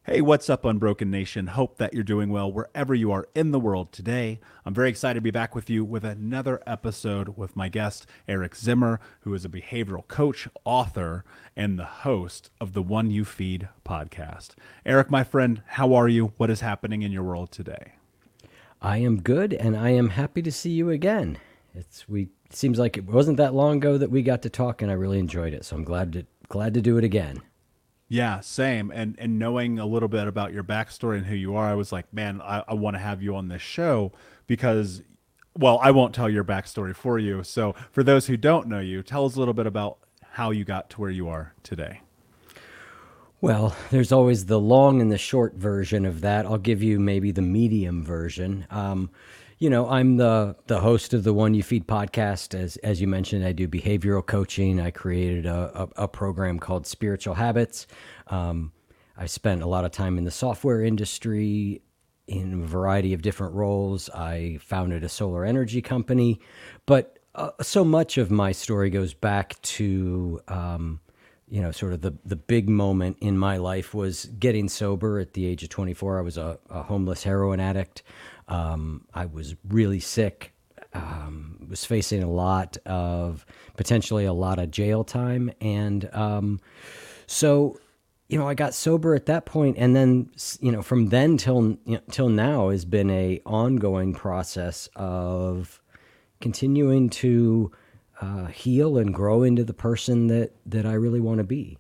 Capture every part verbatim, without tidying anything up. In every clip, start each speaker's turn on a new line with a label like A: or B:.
A: Hey, what's up, Unbroken Nation? Hope that you're doing well wherever you are in the world today. I'm very excited to be back with you with another episode with my guest, Eric Zimmer, who is a behavioral coach, author, and the host of the One You Feed podcast. Eric, my friend, how are you? What is happening in your world today?
B: I am good, and I am happy to see you again. It's we it seems like it wasn't that long ago that we got to talk, and I really enjoyed it. So I'm glad to glad to do it again.
A: Yeah, same. And and knowing a little bit about your backstory and who you are, I was like, man, I, I want to have you on this show because, well, I won't tell your backstory for you. So for those who don't know you, tell us a little bit about how you got to where you are today.
B: Well, there's always the long and the short version of that. I'll give you maybe the medium version. Um, you know, I'm the the host of the One You Feed podcast. As as you mentioned, I do behavioral coaching. I created a, a, a program called Spiritual Habits. Um, I spent a lot of time in the software industry in a variety of different roles. I founded a solar energy company, but uh, so much of my story goes back to um, you know, sort of the, the big moment in my life was getting sober at the age of twenty-four. I was a, a homeless heroin addict. Um, I was really sick, um, was facing a lot of, potentially a lot of jail time. And um, so, you know, I got sober at that point, and then, you know, from then till, you know, till now has been a ongoing process of continuing to Uh, heal and grow into the person that, that I really want to be.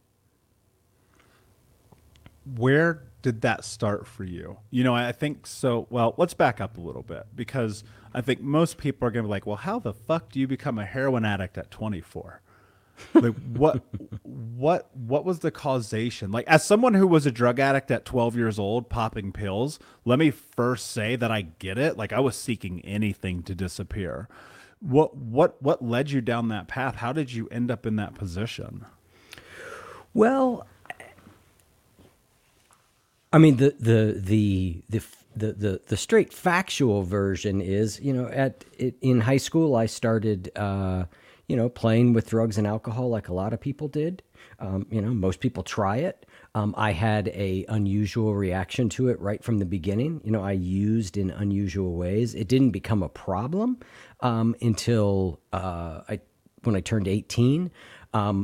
A: Where did that start for you? You know, I think so. Well, let's back up a little bit because I think most people are going to be like, well, how the fuck do you become a heroin addict at twenty-four? Like what, what, what was the causation? Like, as someone who was a drug addict at twelve years old, popping pills, let me first say that I get it. Like, I was seeking anything to disappear. What what what led you down that path? How did you end up in that position?
B: Well, I mean, the the the the the the, the straight factual version is, you know, at in high school I started, uh, you know, playing with drugs and alcohol like a lot of people did. Um, you know, most people try it. Um, I had a unusual reaction to it right from the beginning. You know, I used in unusual ways. It didn't become a problem um, until uh, I when I turned eighteen. Um,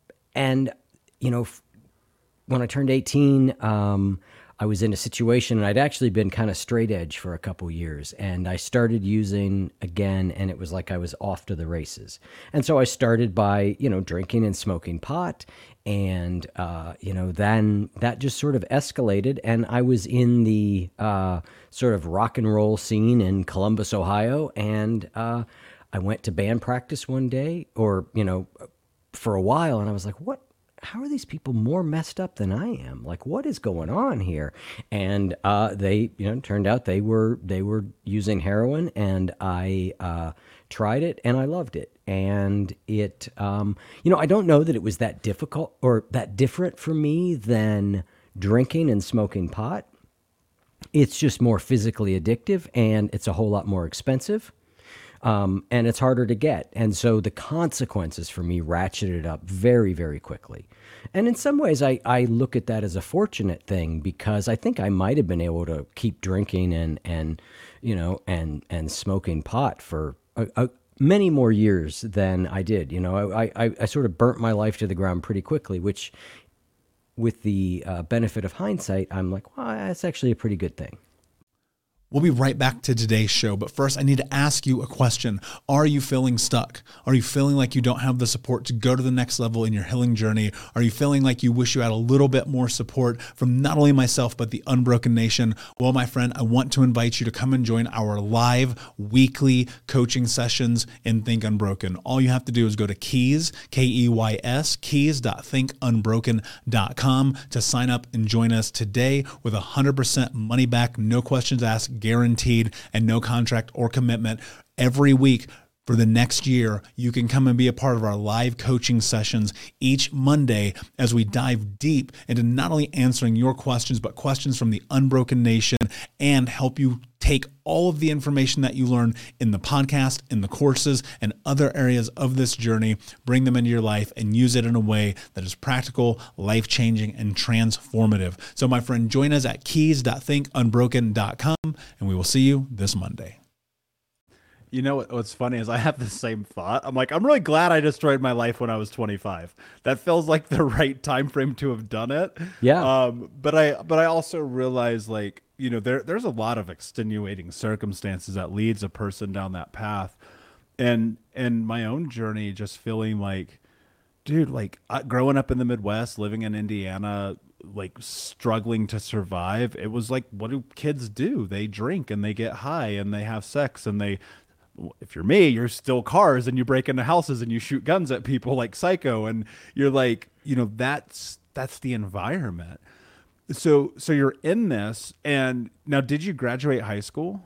B: and, you know, f- when I turned eighteen, um, I was in a situation, and I'd actually been kind of straight edge for a couple years, and I started using again, and it was like I was off to the races. And so I started by, you know, drinking and smoking pot, and, uh, you know, then that just sort of escalated, and I was in the uh, sort of rock and roll scene in Columbus, Ohio, and uh, I went to band practice one day, or, you know, for a while, and I was like, what? How are these people more messed up than I am? Like, what is going on here? And uh, they, you know, turned out they were they were using heroin, and I uh, tried it, and I loved it. And it, um, you know, I don't know that it was that difficult or that different for me than drinking and smoking pot. It's just more physically addictive, and it's a whole lot more expensive. Um, and it's harder to get. And so the consequences for me ratcheted up very, very quickly. And in some ways, I, I look at that as a fortunate thing, because I think I might have been able to keep drinking and, and you know, and, and smoking pot for a, a, many more years than I did. You know, I, I, I sort of burnt my life to the ground pretty quickly, which with the uh, benefit of hindsight, I'm like, well, that's actually a pretty good thing.
C: We'll be right back to today's show, but first I need to ask you a question. Are you feeling stuck? Are you feeling like you don't have the support to go to the next level in your healing journey? Are you feeling like you wish you had a little bit more support from not only myself, but the Unbroken Nation? Well, my friend, I want to invite you to come and join our live weekly coaching sessions in Think Unbroken. All you have to do is go to Keys, K E Y S, keys dot think unbroken dot com to sign up and join us today with one hundred percent money back, no questions asked, guaranteed, and no contract or commitment. Every week for the next year, you can come and be a part of our live coaching sessions each Monday as we dive deep into not only answering your questions, but questions from the Unbroken Nation, and help you take all of the information that you learn in the podcast, in the courses, and other areas of this journey, bring them into your life and use it in a way that is practical, life-changing, and transformative. So my friend, join us at keys dot think unbroken dot com, and we will see you this Monday.
A: You know what, what's funny is I have the same thought. I'm like, I'm really glad I destroyed my life when I was twenty-five. That feels like the right time frame to have done it.
B: Yeah.
A: Um, but I but I also realize, like, you know, there there's a lot of extenuating circumstances that leads a person down that path. And and my own journey, just feeling like, dude, like I, growing up in the Midwest, living in Indiana, like struggling to survive. It was like, what do kids do? They drink and they get high and they have sex and they, if you're me, you're steal cars and you break into houses and you shoot guns at people like psycho. And you're like, you know, that's, that's the environment. So, so you're in this. And now, did you graduate high school?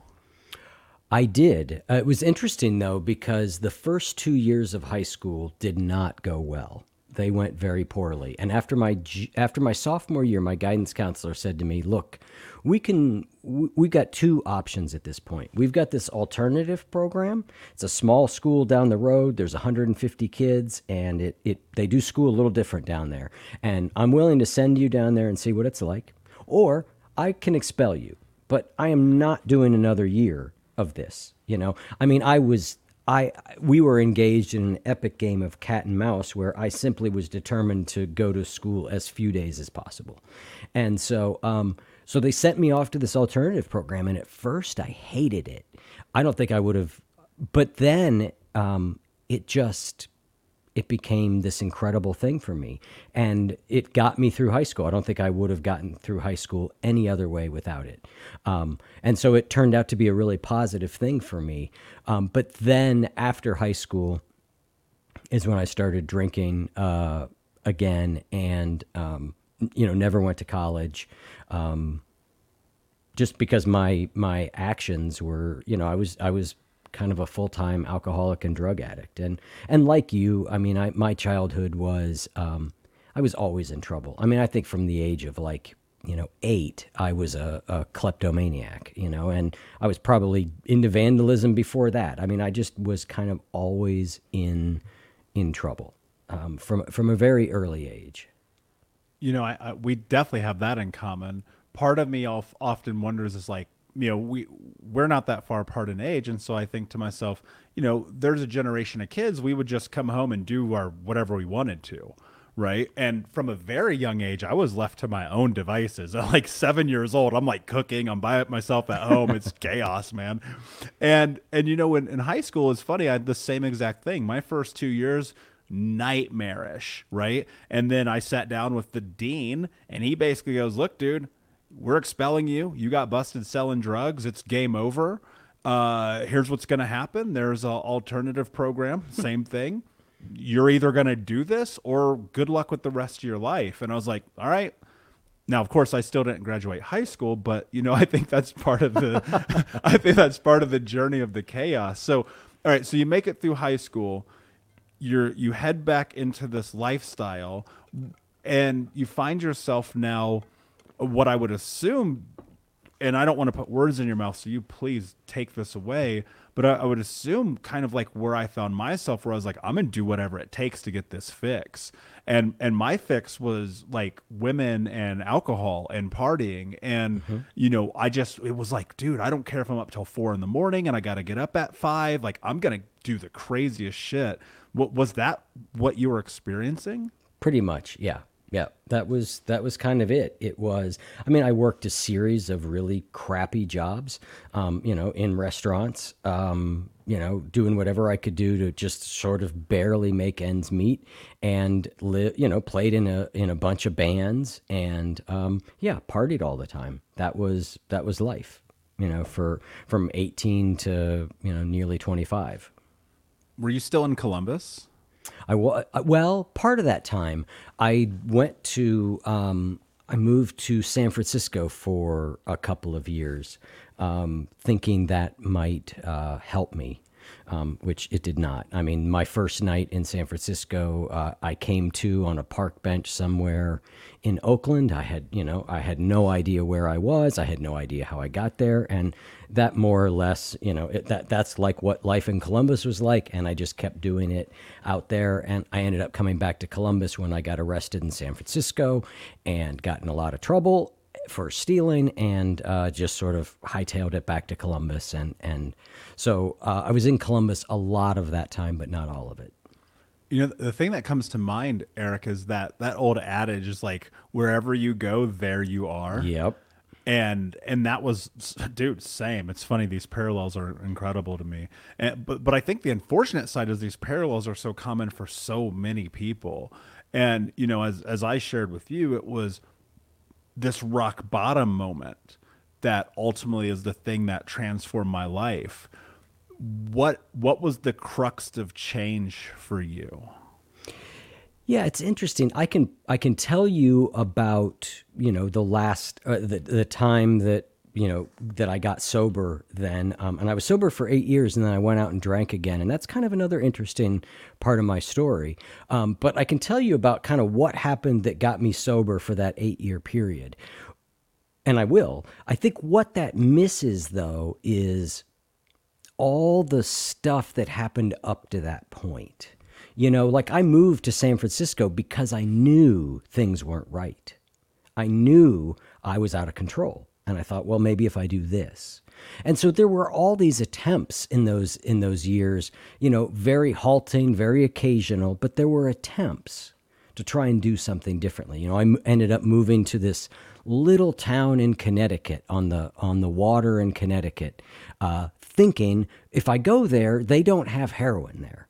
B: I did. Uh, it was interesting though, because the first two years of high school did not go well. They went very poorly. And after my after my sophomore year, my guidance counselor said to me, look, we can we got two options at this point. We've got this alternative program. It's a small school down the road. There's one hundred fifty kids, and it, it they do school a little different down there. And I'm willing to send you down there and see what it's like. Or I can expel you. But I am not doing another year of this. You know, I mean, I was I we were engaged in an epic game of cat and mouse where I simply was determined to go to school as few days as possible. And so um, so they sent me off to this alternative program, and at first I hated it. I don't think I would have, but then um, it just, it became this incredible thing for me, and it got me through high school. I don't think I would have gotten through high school any other way without it. Um, and so it turned out to be a really positive thing for me. Um, but then after high school is when I started drinking uh, again, and, um, you know, never went to college, um, just because my, my actions were, you know, I was, I was kind of a full-time alcoholic and drug addict. And, and like you, I mean, I, my childhood was, um, I was always in trouble. I mean, I think from the age of like, you know, eight, I was a, a kleptomaniac, you know, and I was probably into vandalism before that. I mean, I just was kind of always in, in trouble, um, from, from a very early age.
A: You know, I, I we definitely have that in common. Part of me of, often wonders is like, you know, we, we're not that far apart in age. And so I think to myself, you know, there's a generation of kids, we would just come home and do our whatever we wanted to. Right. And from a very young age, I was left to my own devices. At like seven years old, I'm like cooking, I'm by myself at home. It's chaos, man. And, and, you know, in, in high school, it's funny. I had the same exact thing. My first two years, nightmarish. Right. And then I sat down with the dean and he basically goes, look, dude, we're expelling you. You got busted selling drugs. It's game over. Uh, here's what's going to happen. There's an alternative program. Same thing. You're either going to do this or good luck with the rest of your life. And I was like, all right. Now, of course, I still didn't graduate high school, but, you know, I think that's part of the, I think that's part of the journey of the chaos. So, all right. So you make it through high school. You're, you head back into this lifestyle and you find yourself now, what I would assume, and I don't want to put words in your mouth, so you please take this away, but I, I would assume kind of like where I found myself, where I was like, I'm going to do whatever it takes to get this fix. And and my fix was like women and alcohol and partying. And, mm-hmm. you know, I just, it was like, dude, I don't care if I'm up till four in the morning and I got to get up at five. Like, I'm going to do the craziest shit. What, was that what you were experiencing?
B: Pretty much, yeah. Yeah, that was that was kind of it. It was, I mean, I worked a series of really crappy jobs, um, you know, in restaurants, um, you know, doing whatever I could do to just sort of barely make ends meet, and li- you know, played in a in a bunch of bands, and um, yeah, partied all the time. That was that was life, you know, for from eighteen to, you know, nearly twenty-five.
A: Were you still in Columbus?
B: I was, well, part of that time I went to, um, I moved to San Francisco for a couple of years, um, thinking that might uh, help me. um, which it did not. I mean, my first night in San Francisco, uh, I came to on a park bench somewhere in Oakland. I had, you know, I had no idea where I was. I had no idea how I got there. And that more or less, you know, it, that that's like what life in Columbus was like. And I just kept doing it out there. And I ended up coming back to Columbus when I got arrested in San Francisco and got in a lot of trouble for stealing, and uh, just sort of hightailed it back to Columbus. And, and so uh, I was in Columbus a lot of that time, but not all of it.
A: You know, the thing that comes to mind, Eric, is that that old adage is like, wherever you go, there you are.
B: Yep.
A: And and that was, dude, same. It's funny. These parallels are incredible to me. And, but but I think the unfortunate side is these parallels are so common for so many people. And, you know, as as I shared with you, it was this rock bottom moment that ultimately is the thing that transformed my life. What what was the crux of change for you?
B: Yeah, it's interesting. I can I can tell you about, you know, the last uh, the the time that, you know, that I got sober then, um, and I was sober for eight years, and then I went out and drank again, and that's kind of another interesting part of my story. Um, but I can tell you about kind of what happened that got me sober for that eight year period, and I will. I think what that misses though is all the stuff that happened up to that point. You know, like I moved to San Francisco because I knew things weren't right. I knew I was out of control. And I thought, well, maybe if I do this. And so there were all these attempts in those in those years, you know, very halting, very occasional, but there were attempts to try and do something differently. You know, I m- ended up moving to this little town in Connecticut, on the on the water in Connecticut, uh, thinking if I go there, they don't have heroin there.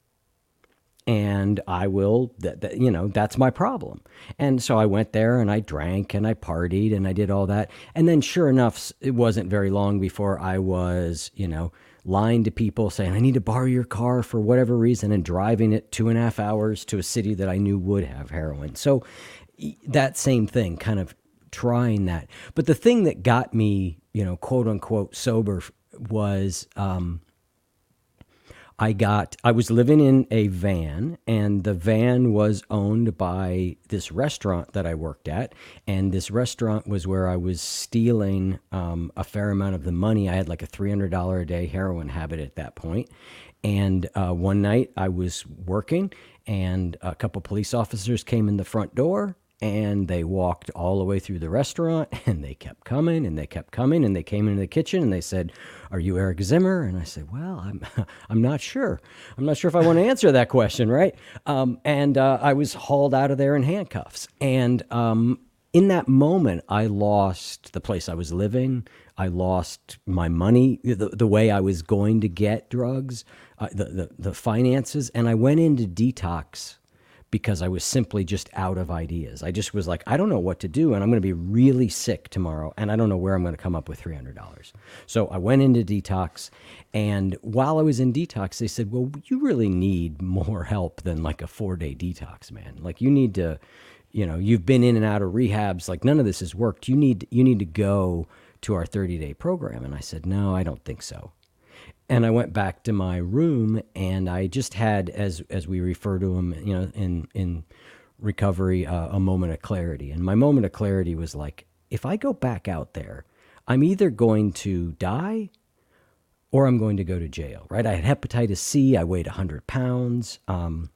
B: And I will, that, that, you know, that's my problem. And so I went there and I drank and I partied and I did all that. And then sure enough, it wasn't very long before I was, you know, lying to people saying, I need to borrow your car for whatever reason, and driving it two and a half hours to a city that I knew would have heroin. So that same thing, kind of trying that. But the thing that got me, you know, quote unquote sober was, um, I got, I was living in a van, and the van was owned by this restaurant that I worked at. And this restaurant was where I was stealing um, a fair amount of the money. I had like a three hundred dollars a day heroin habit at that point. And uh, one night I was working, and a couple police officers came in the front door, and they walked all the way through the restaurant, and they kept coming and they kept coming, and they came into the kitchen and they said, are you Eric Zimmer? And I said, well, I'm, I'm not sure. I'm not sure if I want to answer that question. Right. Um, and, uh, I was hauled out of there in handcuffs. And, um, in that moment, I lost the place I was living. I lost my money, the, the way I was going to get drugs, uh, the, the, the finances. And I went into detox because I was simply just out of ideas. I just was like, I don't know what to do, and I'm going to be really sick tomorrow, and I don't know where I'm going to come up with three hundred dollars. So I went into detox, and while I was in detox, they said, well, you really need more help than like a four-day detox, man. Like you need to, you know, you've been in and out of rehabs, like none of this has worked. You need, you need to go to our thirty-day program. And I said, no, I don't think so. And I went back to my room, and I just had, as as we refer to them, you know, in in recovery, uh, a moment of clarity. And my moment of clarity was like, if I go back out there, I'm either going to die or I'm going to go to jail. Right? I had hepatitis C. I weighed one hundred pounds. Um,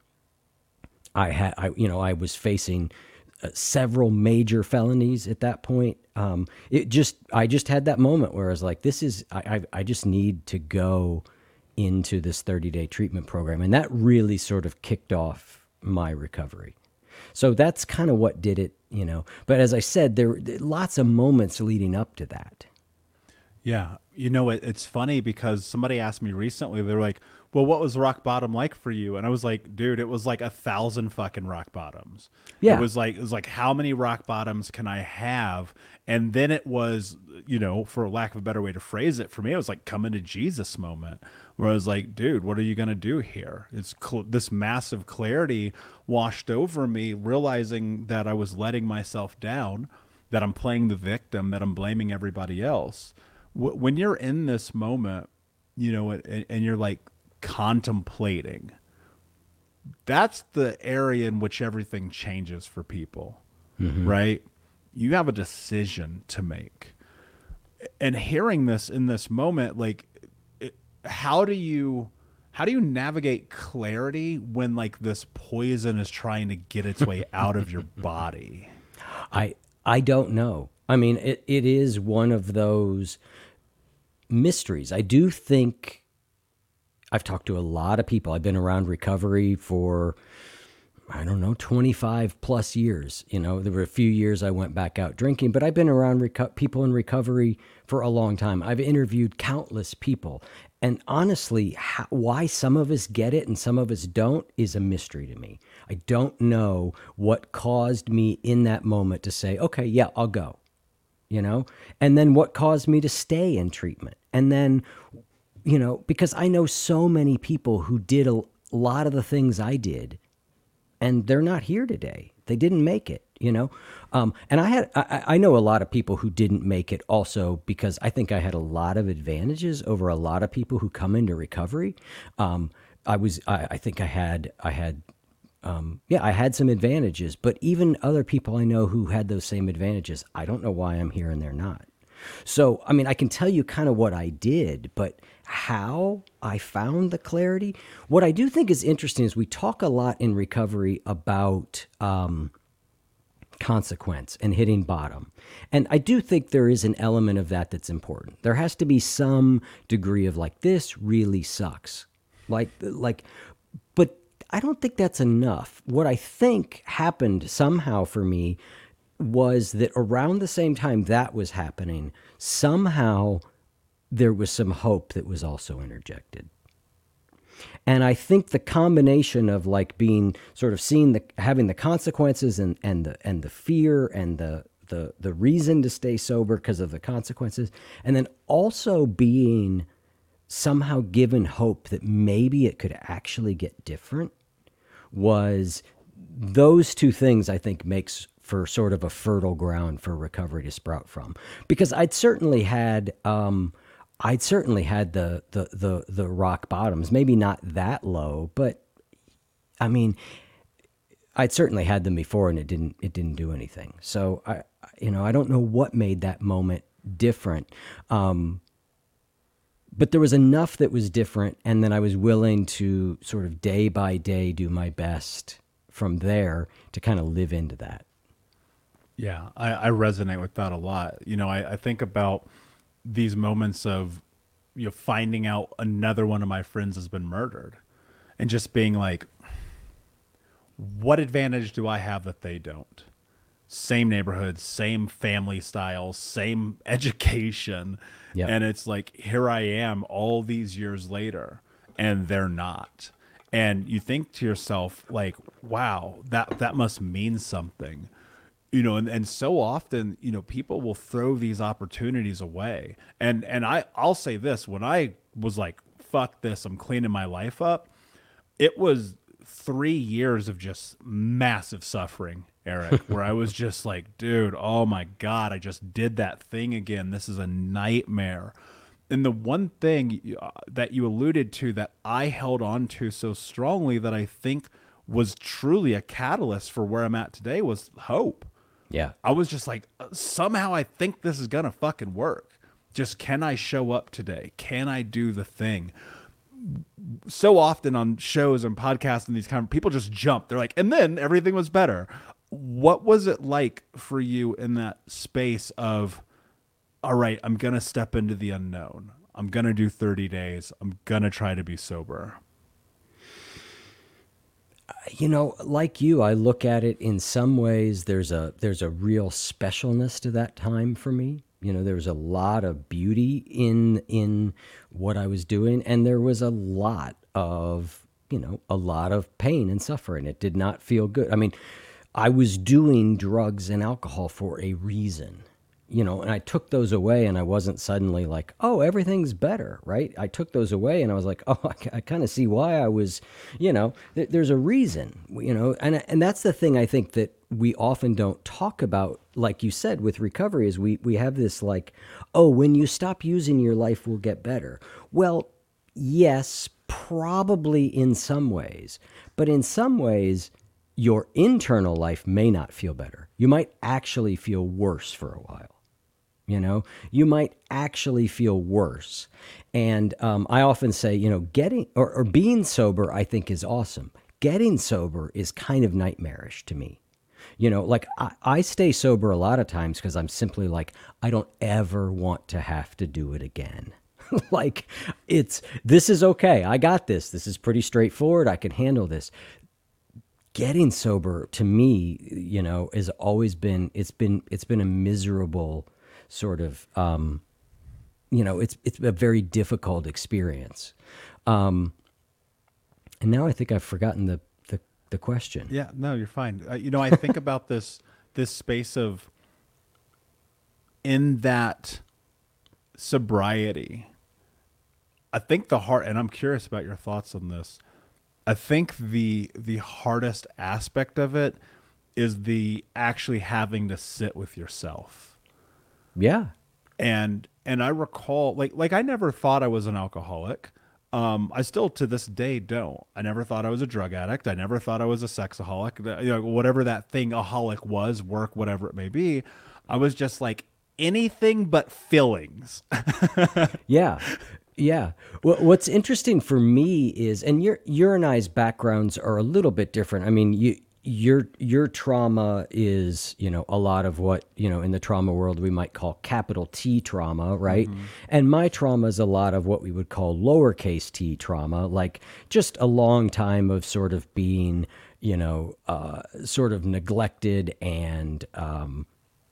B: I had, I you know, I was facing uh, several major felonies at that point. Um, it just, I just had that moment where I was like, this is, I, I, I just need to go into this thirty day treatment program. And that really sort of kicked off my recovery. So that's kind of what did it, you know, but as I said, there were lots of moments leading up to that.
A: Yeah. You know, it, it's funny because somebody asked me recently, they're like, well, what was rock bottom like for you? And I was like, dude, it was like a thousand fucking rock bottoms.
B: Yeah.
A: It was like, it was like, how many rock bottoms can I have? And then it was, you know, for lack of a better way to phrase it, for me, it was like coming to Jesus moment where I was like, dude, what are you going to do here? It's cl- this massive clarity washed over me, realizing that I was letting myself down, that I'm playing the victim, that I'm blaming everybody else. W- when you're in this moment, you know, and, and you're like contemplating, that's the area in which everything changes for people, mm-hmm. right? You have a decision to make. And hearing this in this moment, like, it, how do you, how do you navigate clarity when like this poison is trying to get its way out of your body?
B: I, I don't know. I mean, it, it is one of those mysteries. I do think I've talked to a lot of people. I've been around recovery for, I don't know, twenty-five plus years. You know, there were a few years I went back out drinking, but I've been around reco- people in recovery for a long time. I've interviewed countless people. And honestly, how, why some of us get it and some of us don't is a mystery to me. I don't know what caused me in that moment to say, okay, yeah, I'll go, you know, and then what caused me to stay in treatment. And then, you know, because I know so many people who did a lot of the things I did, and they're not here today. They didn't make it, you know? Um, and I had, I, I know a lot of people who didn't make it also because I think I had a lot of advantages over a lot of people who come into recovery. Um, I was, I, I think I had, I had, um, yeah, I had some advantages, but even other people I know who had those same advantages, I don't know why I'm here and they're not. So, I mean, I can tell you kind of what I did, but how I found the clarity, what I do think is interesting is we talk a lot in recovery about um, consequence and hitting bottom. And I do think there is an element of that that's important. There has to be some degree of like, this really sucks. Like, like, but I don't think that's enough. What I think happened somehow for me was that around the same time that was happening, somehow there was some hope that was also interjected. And I think the combination of like being sort of seeing the, having the consequences and, and the, and the fear and the, the, the reason to stay sober because of the consequences, and then also being somehow given hope that maybe it could actually get different, was those two things I think makes for sort of a fertile ground for recovery to sprout from. Because I'd certainly had, um, I'd certainly had the, the, the, the rock bottoms, maybe not that low, but I mean, I'd certainly had them before and it didn't, it didn't do anything. So I, you know, I don't know what made that moment different. Um, but there was enough that was different. And then I was willing to sort of day by day do my best from there to kind of live into that.
A: Yeah, I, I resonate with that a lot. You know, I, I think about these moments of, you know, finding out another one of my friends has been murdered and just being like, what advantage do I have that they don't? Same neighborhood, same family styles, same education. Yep. And it's like, here I am all these years later and they're not. And you think to yourself like, wow, that, that must mean something. You know, and, and so often, you know, people will throw these opportunities away. And and I, I'll say this, when I was like, fuck this, I'm cleaning my life up, it was three years of just massive suffering, Eric, where I was just like, dude, oh my God, I just did that thing again. This is a nightmare. And the one thing that you alluded to that I held on to so strongly that I think was truly a catalyst for where I'm at today was hope.
B: Yeah.
A: I was just like, somehow I think this is going to fucking work. Just, can I show up today? Can I do the thing? So often on shows and podcasts and these kind of people just jump. They're like, and then everything was better. What was it like for you in that space of, all right, I'm going to step into the unknown. I'm going to do thirty days. I'm going to try to be sober.
B: You know, like you, I look at it in some ways, there's a there's a real specialness to that time for me. You know, there was a lot of beauty in in what I was doing, and there was a lot of, you know, a lot of pain and suffering. It did not feel good. I mean, I was doing drugs and alcohol for a reason. You know, and I took those away and I wasn't suddenly like, oh, everything's better, right? I took those away and I was like, oh, I, I kind of see why I was, you know, th- there's a reason, you know, and and that's the thing I think that we often don't talk about, like you said, with recovery is we, we have this like, oh, when you stop using, your life will get better. Well, yes, probably in some ways, but in some ways, your internal life may not feel better. You might actually feel worse for a while. You know, you might actually feel worse. And um, I often say, you know, getting or, or being sober, I think is awesome. Getting sober is kind of nightmarish to me. You know, like I, I stay sober a lot of times because I'm simply like, I don't ever want to have to do it again. Like it's, this is okay. I got this. This is pretty straightforward. I can handle this. Getting sober to me, you know, has always been, it's been, it's been a miserable sort of, um, you know, it's, it's a very difficult experience. Um, and now I think I've forgotten the, the, the question.
A: Yeah, no, you're fine. Uh, you know, I think about this, this space of in that sobriety, I think the heart, and I'm curious about your thoughts on this. I think the the hardest aspect of it is the actually having to sit with yourself.
B: Yeah.
A: And and I recall like like I never thought I was an alcoholic. Um, I still to this day don't. I never thought I was a drug addict. I never thought I was a sexaholic. You know, whatever that thing aholic was, work, whatever it may be. I was just like anything but feelings.
B: Yeah. Yeah. Well, what's interesting for me is, and your your and I's backgrounds are a little bit different. I mean, you your your trauma is, you know, a lot of what, you know, in the trauma world we might call capital T trauma, right? Mm-hmm. And my trauma is a lot of what we would call lowercase t trauma, like just a long time of sort of being, you know, uh, sort of neglected and um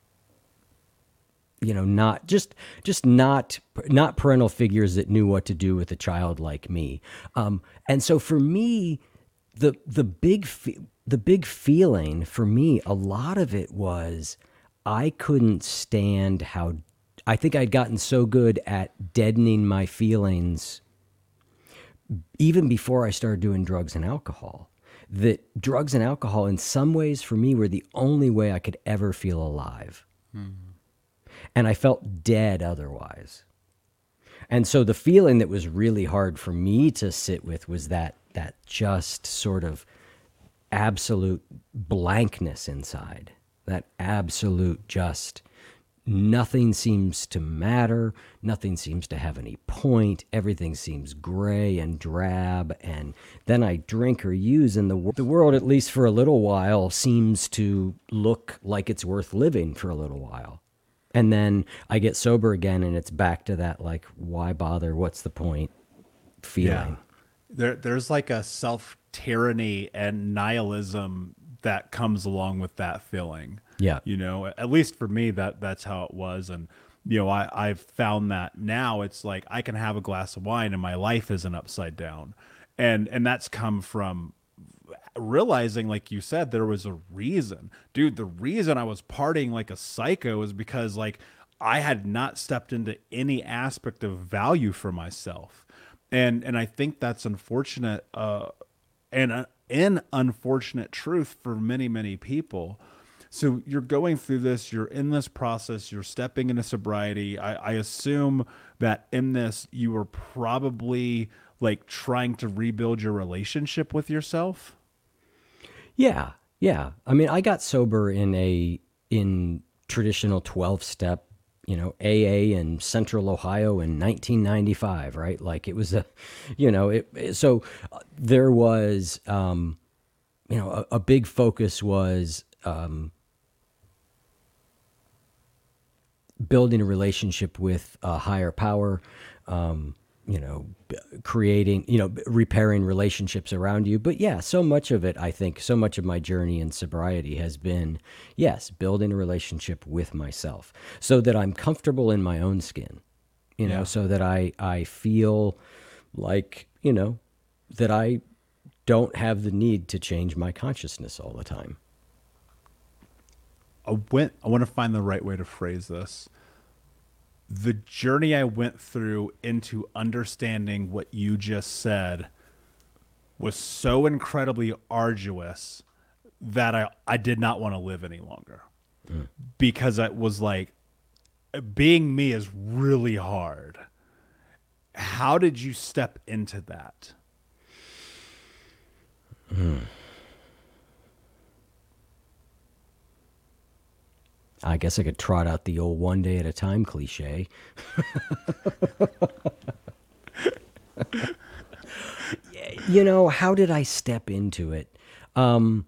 B: you know, not just, just not, not parental figures that knew what to do with a child like me. Um, and so for me, the, the big, fe- the big feeling for me, a lot of it was, I couldn't stand how, I think I'd gotten so good at deadening my feelings even before I started doing drugs and alcohol, that drugs and alcohol in some ways for me were the only way I could ever feel alive. Mm-hmm. And I felt dead otherwise. And so the feeling that was really hard for me to sit with was that that just sort of absolute blankness inside. That absolute just nothing seems to matter. Nothing seems to have any point. Everything seems gray and drab. And then I drink or use, and the, the world, at least for a little while, seems to look like it's worth living for a little while. And then I get sober again, and it's back to that, like, why bother? What's the point? Feeling.
A: Yeah. There, there's like a self-tyranny and nihilism that comes along with that feeling.
B: Yeah.
A: You know, at least for me, that that's how it was. And, you know, I, I've found that now it's like I can have a glass of wine and my life isn't upside down. And, and that's come from realizing, like you said, there was a reason. Dude, the reason I was partying like a psycho is because like I had not stepped into any aspect of value for myself. And and I think that's unfortunate uh and uh, an unfortunate truth for many, many people. So you're going through this, you're in this process, you're stepping into sobriety. I, I assume that in this you were probably like trying to rebuild your relationship with yourself.
B: Yeah, yeah. I mean, I got sober in a in traditional twelve step, you know, A A in Central Ohio in nineteen ninety-five, right? Like it was a, you know, it. it so there was, um, you know, a, a big focus was um, building a relationship with a higher power. Um, you know, creating, you know, repairing relationships around you. But yeah, so much of it, I think, so much of my journey in sobriety has been, yes, building a relationship with myself so that I'm comfortable in my own skin, you know, yeah. so that I, I feel like, you know, that I don't have the need to change my consciousness all the time.
A: I went, I want to find the right way to phrase this. The journey I went through into understanding what you just said was so incredibly arduous that I, I did not want to live any longer mm. because it was like being me is really hard. how did you step into that?
B: Hmm. I guess I could trot out the old one day at a time cliche. You know, how did I step into it? Um,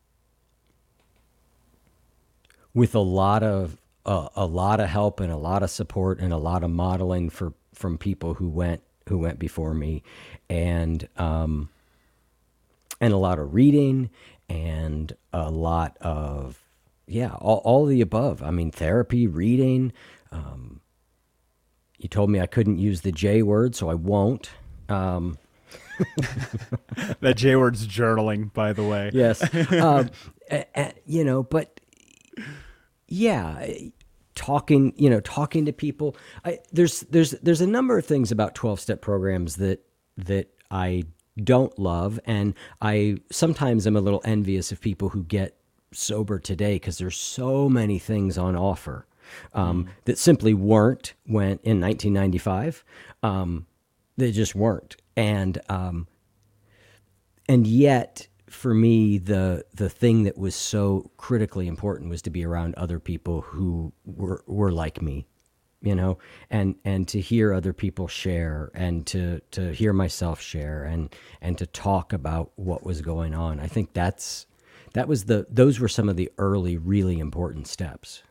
B: with a lot of uh, a lot of help and a lot of support and a lot of modeling for from people who went who went before me, and um, and a lot of reading and a lot of yeah, all, all the above. I mean, therapy, reading. Um, you told me I couldn't use the J word, so I won't. Um,
A: That J word's journaling, by the way.
B: Yes. um, a- a- you know, but yeah, talking, you know, talking to people. I, there's, there's, there's a number of things about twelve step programs that, that I don't love. And I sometimes am a little envious of people who get sober today, because there's so many things on offer um, mm. that simply weren't when in nineteen ninety-five. Um, they just weren't. And, um, and yet for me, the, the thing that was so critically important was to be around other people who were, were like me, you know, and, and to hear other people share, and to, to hear myself share, and, and to talk about what was going on. I think that's, that was the, those were some of the early, really important steps.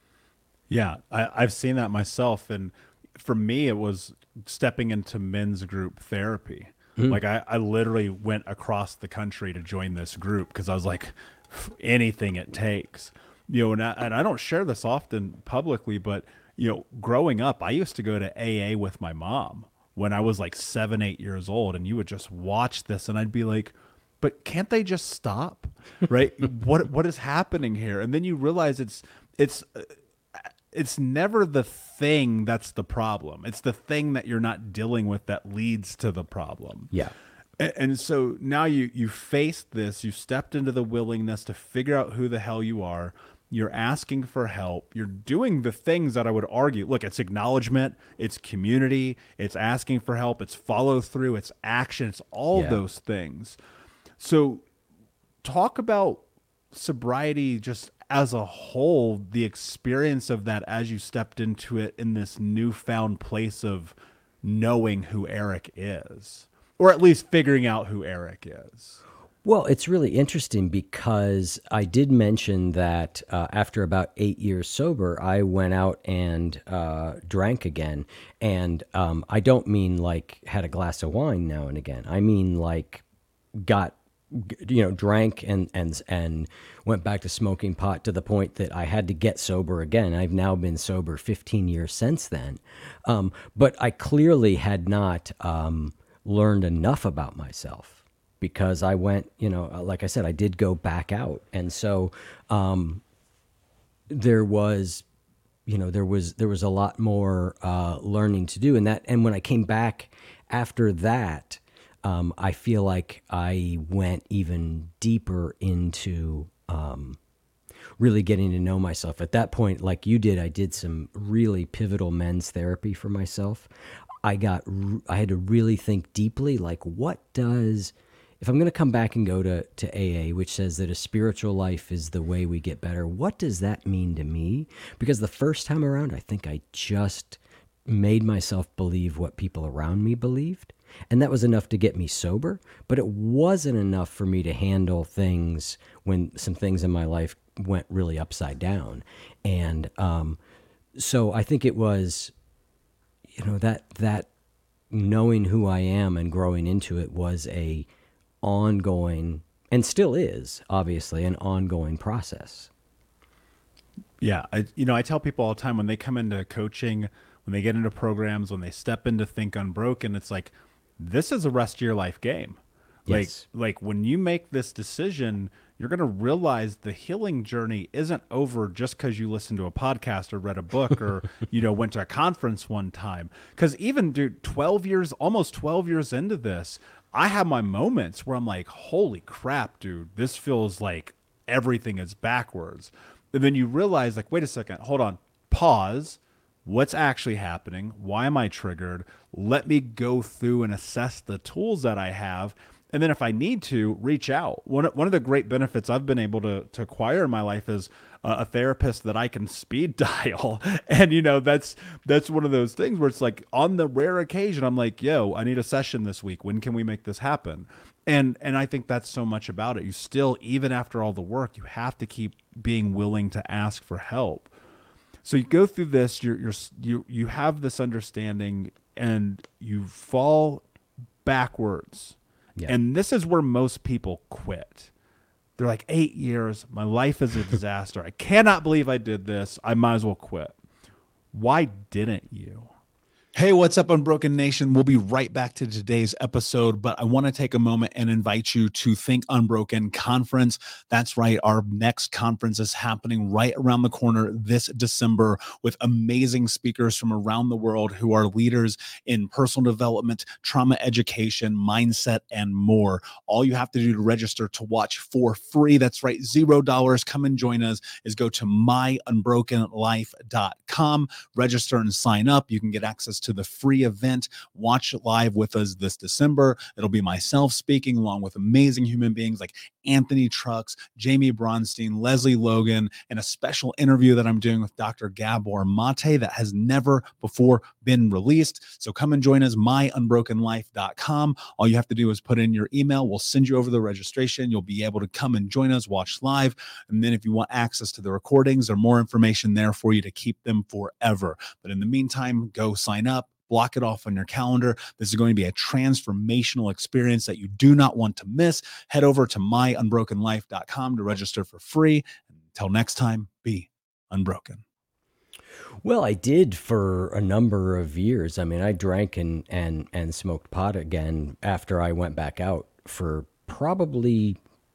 A: Yeah. I, I've seen that myself. And for me, it was stepping into men's group therapy. Mm. Like I, I literally went across the country to join this group because I was like, anything it takes, you know, and I, and I don't share this often publicly, but you know, growing up, I used to go to A A with my mom when I was like seven, eight years old, and you would just watch this and I'd be like, but can't they just stop? Right. what, what is happening here? And then you realize it's, it's, uh, it's never the thing that's the problem. It's the thing that you're not dealing with that leads to the problem.
B: Yeah.
A: And, and so now you, you faced this, you stepped into the willingness to figure out who the hell you are. You're asking for help. You're doing the things that I would argue. Look, it's acknowledgement, it's community, it's asking for help, it's follow through, it's action, it's all
B: yeah.
A: those things. So talk about sobriety just as a whole, the experience of that as you stepped into it in this newfound place of knowing who Eric is, or at least figuring out who Eric is.
B: Well, it's really interesting because I did mention that uh, after about eight years sober, I went out and uh, drank again. And um, I don't mean like had a glass of wine now and again. I mean like got you know, drank and, and, and went back to smoking pot to the point that I had to get sober again. I've now been sober fifteen years since then. Um, but I clearly had not um, learned enough about myself, because I went, you know, like I said, I did go back out. And so um, there was, you know, there was, there was a lot more uh, learning to do. And that, and when I came back after that, Um, I feel like I went even deeper into um, really getting to know myself. At that point, like you did, I did some really pivotal men's therapy for myself. I got, I had to really think deeply, like what does, if I'm going to come back and go to, to A A, which says that a spiritual life is the way we get better, what does that mean to me? Because the first time around, I think I just made myself believe what people around me believed. And that was enough to get me sober, but it wasn't enough for me to handle things when some things in my life went really upside down. And um, so I think it was, you know, that that knowing who I am and growing into it was a ongoing, and still is, obviously, an ongoing process.
A: Yeah. I, you know, I tell people all the time when they come into coaching, when they get into programs, when they step into Think Unbroken, it's like, this is a rest of your life game. Like,
B: Yes.
A: like when you make this decision, you're going to realize the healing journey isn't over just because you listened to a podcast or read a book or, you know, went to a conference one time. Because even, dude, twelve years, almost twelve years into this, I have my moments where I'm like, holy crap, dude, this feels like everything is backwards. And then you realize, like, wait a second, hold on, pause. what's actually happening? Why am I triggered? Let me go through and assess the tools that I have. And then if I need to, reach out. One, one of the great benefits I've been able to, to acquire in my life is uh, a therapist that I can speed dial. And, you know, that's that's one of those things where it's like on the rare occasion, I'm like, yo, I need a session this week. When can we make this happen? And and I think that's so much about it. You still, even after all the work, you have to keep being willing to ask for help. So you go through this, you're, you're, you you have this understanding, and you fall backwards.
B: Yeah.
A: And this is where most people quit. They're like, eight years, my life is a disaster. I cannot believe I did this. I might as well quit. Why didn't you?
C: Hey, what's up, Unbroken Nation? We'll be right back to today's episode, but I want to take a moment and invite you to Think Unbroken Conference. That's right. Our next conference is happening right around the corner this December with amazing speakers from around the world who are leaders in personal development, trauma education, mindset, and more. All you have to do to register to watch for free, that's right, zero dollars, come and join us, is go to my unbroken life dot com, register and sign up. You can get access to the free event. Watch it live with us this December. It'll be myself speaking along with amazing human beings like Anthony Trucks, Jamie Bronstein, Leslie Logan, and a special interview that I'm doing with Doctor Gabor Mate that has never before been released. So come and join us, my unbroken life dot com. All you have to do is put in your email. We'll send you over the registration. You'll be able to come and join us, watch live. And then if you want access to the recordings, there's more information there for you to keep them forever. But in the meantime, go sign up. Block it off on your calendar. This is going to be a transformational experience that you do not want to miss. Head over to my unbroken life dot com to register for free. Until next time, be unbroken.
B: Well, I did for a number of years. I mean, I drank and and and smoked pot again after I went back out for probably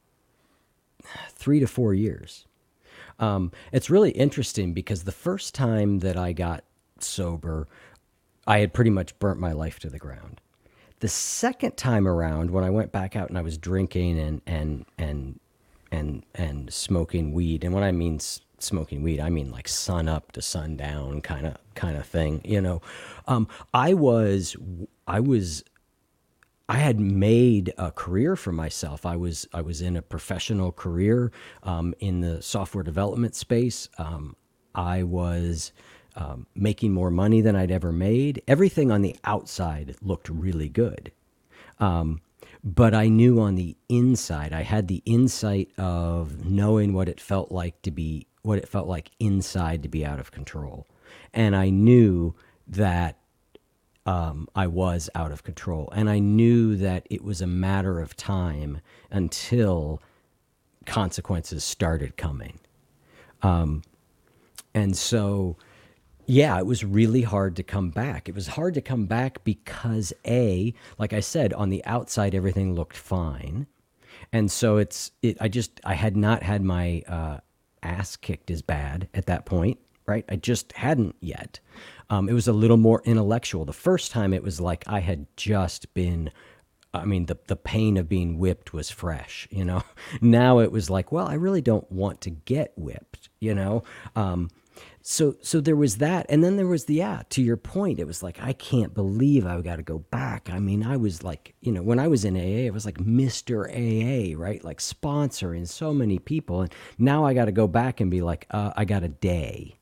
B: three to four years. Um, it's really interesting because the first time that I got sober, I had pretty much burnt my life to the ground. The second time around, when I went back out and I was drinking and and and and and smoking weed, and when I mean s- smoking weed, I mean like sun up to sundown kind of kind of thing. You know, um, I was I was I had made a career for myself. I was I was in a professional career um, in the software development space. Um, I was Um, making more money than I'd ever made. Everything on the outside looked really good. Um, but I knew on the inside, I had the insight of knowing what it felt like to be, what it felt like inside to be out of control. And I knew that um, I was out of control. And I knew that it was a matter of time until consequences started coming. Um, and so... Yeah, it was really hard to come back. It was hard to come back because, A, like I said, on the outside, everything looked fine. And so it's, it, I just, I had not had my uh, ass kicked as bad at that point, right? I just hadn't yet. Um, it was a little more intellectual. The first time it was like I had just been, I mean, the, the pain of being whipped was fresh, you know? Now it was like, well, I really don't want to get whipped, you know? Um, So, so there was that. And then there was the, yeah, to your point, it was like, I can't believe I got to go back. I mean, I was like, you know, when I was in A A, it was like Mister A A, right? Like sponsoring so many people. And now I got to go back and be like, uh, I got a day.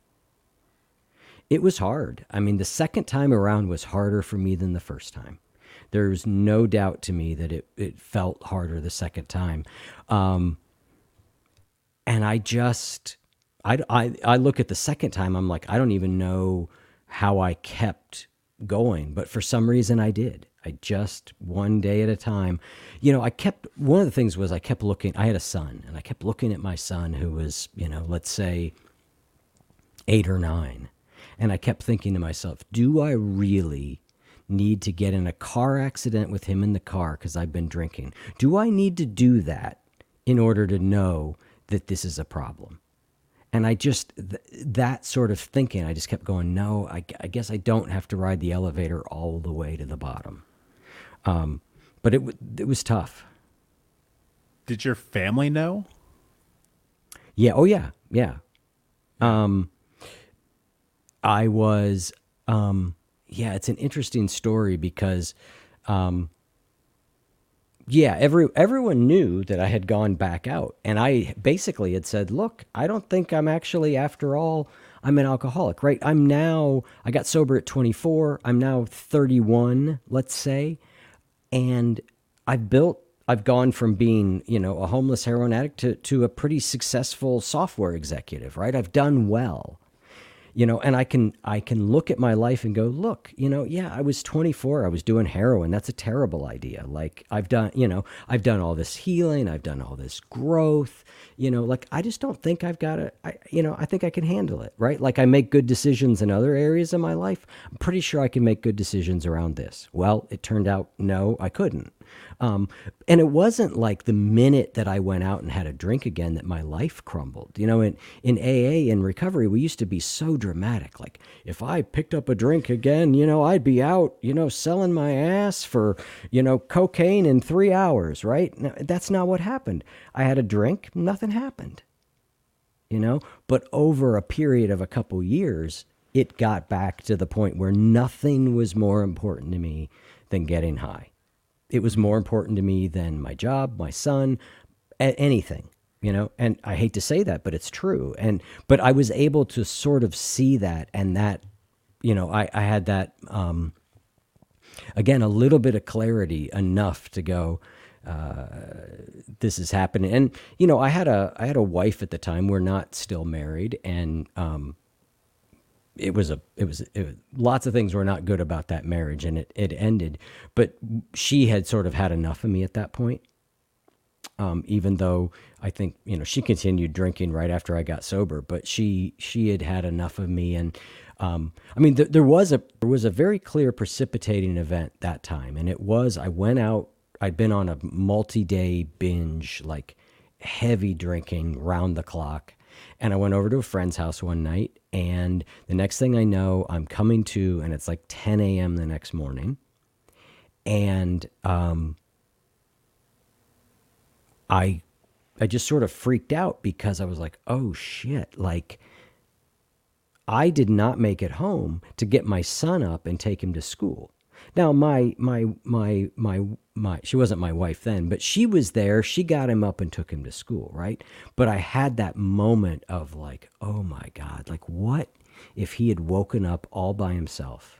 B: It was hard. I mean, the second time around was harder for me than the first time. There's no doubt to me that it, it felt harder the second time. Um, and I just... I, I, I look at the second time, I'm like, I don't even know how I kept going, but for some reason I did. I just, one day at a time, you know, I kept, one of the things was I kept looking, I had a son, and I kept looking at my son who was, you know, let's say eight or nine. And I kept thinking to myself, do I really need to get in a car accident with him in the car because I've been drinking? Do I need to do that in order to know that this is a problem? And I just, th- that sort of thinking, I just kept going, no, I, I guess I don't have to ride the elevator all the way to the bottom. Um, but it w- it was tough.
A: Did your family know?
B: Yeah. Oh, yeah. Yeah. Um, I was, um, yeah, it's an interesting story because, um, yeah, every everyone knew that I had gone back out, and I basically had said, "Look, I don't think I'm actually, after all, I'm an alcoholic, right? I'm now, I got sober at twenty-four. I'm now thirty-one, let's say, and I've built, I've gone from being, you know, a homeless heroin addict to to a pretty successful software executive, right? I've done well." You know, and I can I can look at my life and go, look, you know, yeah, I was twenty-four, I was doing heroin. That's a terrible idea. Like I've done, you know, I've done all this healing, I've done all this growth, you know, like I just don't think I've got it. I, you know, I think I can handle it, right? Like I make good decisions in other areas of my life. I'm pretty sure I can make good decisions around this. Well, it turned out, no, I couldn't. Um, and it wasn't like the minute that I went out and had a drink again that my life crumbled. You know, in, in A A and recovery, we used to be so dramatic. Like, if I picked up a drink again, you know, I'd be out, you know, selling my ass for, you know, cocaine in three hours, right? No, that's not what happened. I had a drink, nothing happened, you know? But over a period of a couple years, it got back to the point where nothing was more important to me than getting high. It was more important to me than my job, my son, a- anything, you know, and I hate to say that, but it's true. And, but I was able to sort of see that, and that, you know, I, I had that, um, again, a little bit of clarity enough to go, uh, this is happening. And, you know, I had a, I had a wife at the time. We're not still married. And, um, it was a, it was, it was, lots of things were not good about that marriage, and it, it ended, but she had sort of had enough of me at that point. Um, even though I think, you know, she continued drinking right after I got sober, but she, she had had enough of me. And, um, I mean, th- there was a, there was a very clear precipitating event that time. And it was, I went out, I'd been on a multi-day binge, like heavy drinking round the clock. And I went over to a friend's house one night, and the next thing I know, I'm coming to, and it's like ten a.m. the next morning. And um, I I just sort of freaked out because I was like, oh shit, like I did not make it home to get my son up and take him to school. Now, my, my, my, my, my, she wasn't my wife then, but she was there. She got him up and took him to school, right? But I had that moment of like, oh my God, like what if he had woken up all by himself,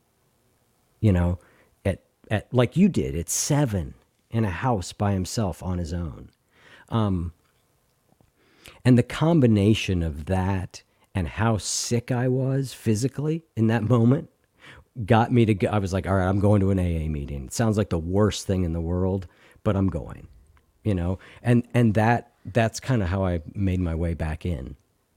B: you know, at, at like you did at seven in a house by himself on his own. Um, and the combination of that and how sick I was physically in that moment got me to go. I was like, all right, I'm going to an A A meeting. It sounds like the worst thing in the world, but I'm going, you know, and, and that, that's kind of how I made my way back in.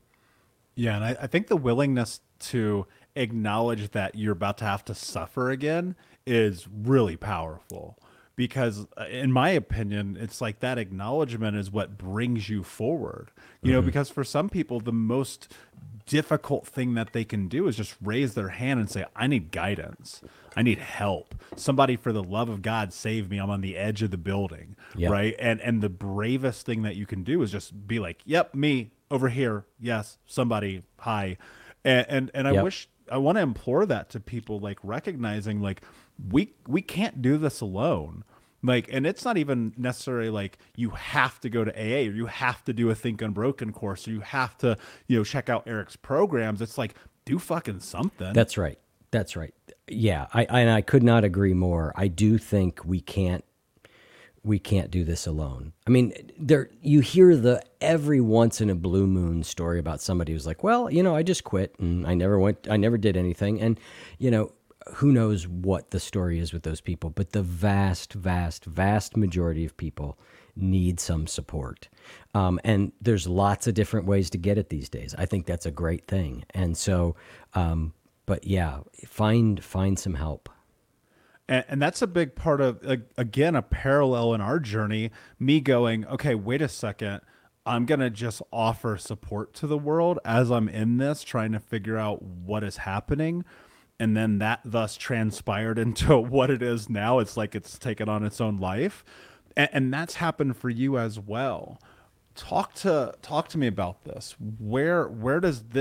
A: Yeah. And I, I think the willingness to acknowledge that you're about to have to suffer again is really powerful, because in my opinion, it's like that acknowledgement is what brings you forward, you know, mm-hmm. because for some people, the most difficult thing that they can do is just raise their hand and say, I need guidance. I need help. Somebody, for the love of God, save me. I'm on the edge of the building. Yep. Right. And, and the bravest thing that you can do is just be like, yep, me over here. Yes. Somebody. Hi. And, and, and I yep. wish, I want to implore that to people, like recognizing like we, we can't do this alone. Like, and it's not even necessarily like you have to go to A A or you have to do a Think Unbroken course or you have to, you know, check out Eric's programs. It's like, do fucking something.
B: That's right. That's right. Yeah. I, I and I could not agree more. I do think we can't, we can't do this alone. I mean, there, you hear the every once in a blue moon story about somebody who's like, well, you know, I just quit and I never went, I never did anything. And, you know, who knows what the story is with those people, but the vast, vast, vast majority of people need some support. Um, and there's lots of different ways to get it these days. I think that's a great thing. And so, um, but yeah, find, find some help.
A: And, and that's a big part of, uh, again, a parallel in our journey, me going, okay, wait a second. I'm going to just offer support to the world as I'm in this, trying to figure out what is happening. And then that thus transpired into what it is now. It's like it's taken on its own life. And, and that's happened for you as well. Talk to talk to me about this. Where where does this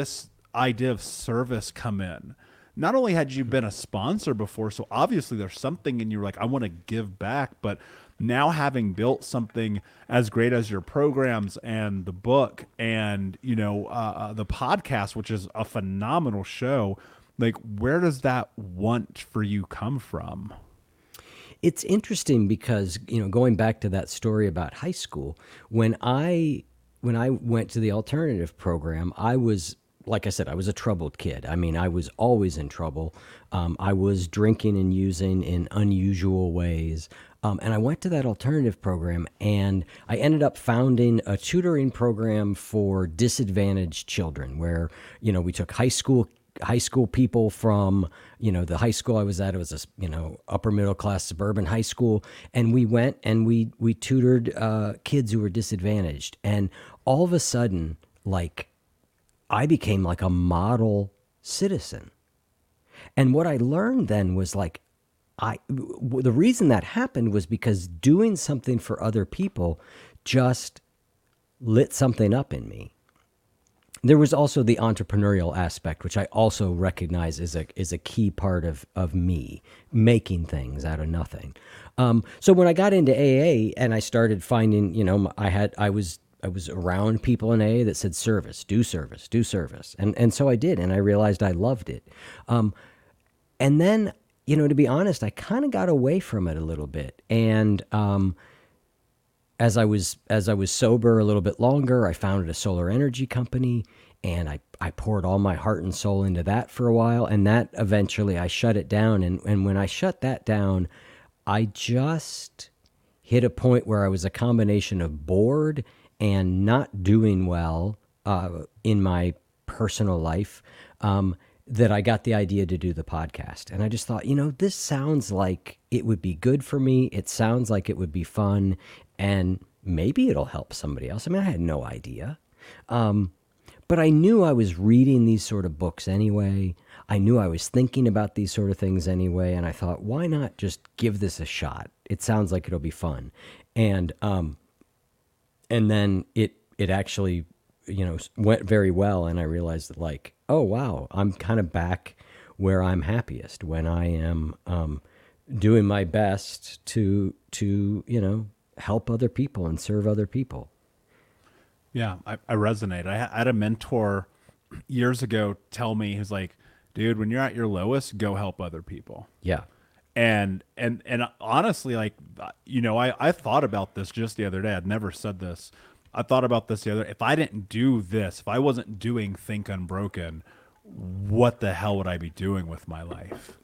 A: idea of service come in? Not only had you been a sponsor before, so obviously there's something in you like, I want to give back, but now having built something as great as your programs and the book and, you know, uh, uh, the podcast, which is a phenomenal show, like, where does that want for you come from?
B: It's interesting because, you know, going back to that story about high school, when I when I went to the alternative program, I was, like I said, I was a troubled kid. I mean, I was always in trouble. Um, I was drinking and using in unusual ways. Um, and I went to that alternative program, and I ended up founding a tutoring program for disadvantaged children where, you know, we took high school high school people from, you know, the high school I was at, it was a, you know, upper middle class suburban high school. And we went and we, we tutored uh, kids who were disadvantaged. And all of a sudden, like, I became like a model citizen. And what I learned then was like, I, the reason that happened was because doing something for other people just lit something up in me. There was also the entrepreneurial aspect, which I also recognize is a is a key part of, of me, making things out of nothing. Um, so when I got into A A and I started finding, you know, I had I was I was around people in A A that said service, do service, do service, and and so I did, and I realized I loved it. Um, and then, you know, to be honest, I kind of got away from it a little bit, and um, As I was as I was sober a little bit longer, I founded a solar energy company, and I, I poured all my heart and soul into that for a while, and that eventually I shut it down. And, and when I shut that down, I just hit a point where I was a combination of bored and not doing well uh, in my personal life, um, that I got the idea to do the podcast. And I just thought, you know, this sounds like it would be good for me. It sounds like it would be fun. And maybe it'll help somebody else. I mean, I had no idea. Um, but I knew I was reading these sort of books anyway. I knew I was thinking about these sort of things anyway. And I thought, why not just give this a shot? It sounds like it'll be fun. And um, and then it it actually, you know, went very well. And I realized that, like, oh, wow, I'm kind of back where I'm happiest, when I am um, doing my best to to, you know, help other people and serve other people.
A: Yeah, I, I resonate. I, I had a mentor years ago tell me, he was like, dude, when you're at your lowest, go help other people.
B: Yeah.
A: And, and, and honestly, like, you know, I, I thought about this just the other day. I'd never said this. I thought about this the other, if I didn't do this, if I wasn't doing Think Unbroken, what the hell would I be doing with my life?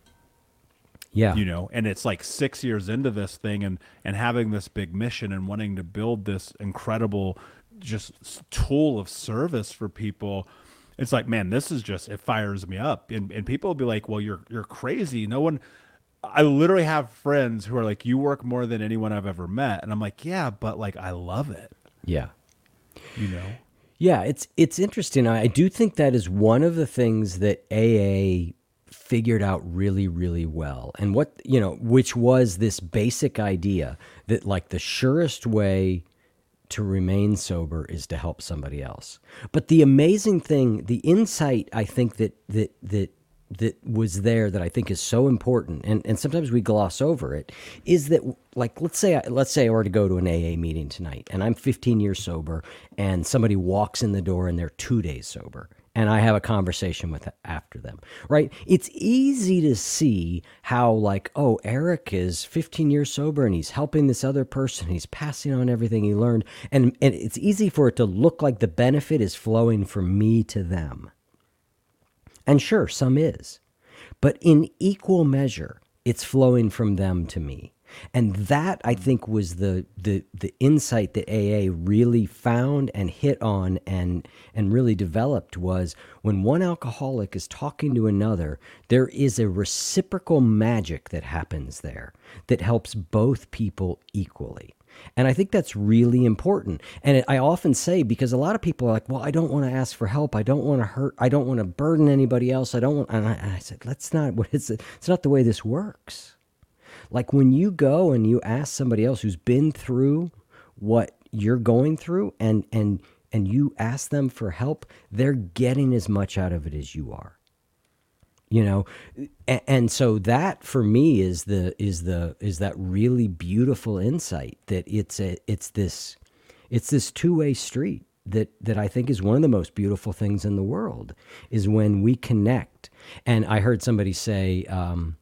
B: Yeah.
A: You know, and it's like six years into this thing, and, and having this big mission and wanting to build this incredible just tool of service for people. It's like, man, this is just, it fires me up. And, and people will be like, well, you're, you're crazy. No one, I literally have friends who are like, you work more than anyone I've ever met. And I'm like, yeah, but like, I love it.
B: Yeah.
A: You know?
B: Yeah. It's, it's interesting. I do think that is one of the things that A A figured out really, really well. And what, you know, which was this basic idea that, like, the surest way to remain sober is to help somebody else. But the amazing thing, the insight, I think that, that, that, that was there, that I think is so important, and, and sometimes we gloss over it, is that, like, let's say, I, let's say I were to go to an A A meeting tonight, and I'm fifteen years sober, and somebody walks in the door and they're two days sober, and I have a conversation with after them, right? It's easy to see how, like, oh, Eric is fifteen years sober and he's helping this other person. He's passing on everything he learned. And, and it's easy for it to look like the benefit is flowing from me to them. And sure, some is. But in equal measure, it's flowing from them to me. And that, I think, was the the the insight that A A really found and hit on and and really developed, was when one alcoholic is talking to another, there is a reciprocal magic that happens there that helps both people equally. And I think that's really important. And it, I often say, because a lot of people are like, well, I don't want to ask for help. I don't want to hurt. I don't want to burden anybody else. I don't want, and I, and I said, that's not what it's, it's not the way this works. Like, when you go and you ask somebody else who's been through what you're going through, and and and you ask them for help, they're getting as much out of it as you are. You know, and, and so that for me is the is the is that really beautiful insight that it's a it's this it's this two-way street that that I think is one of the most beautiful things in the world, is when we connect. And I heard somebody say um,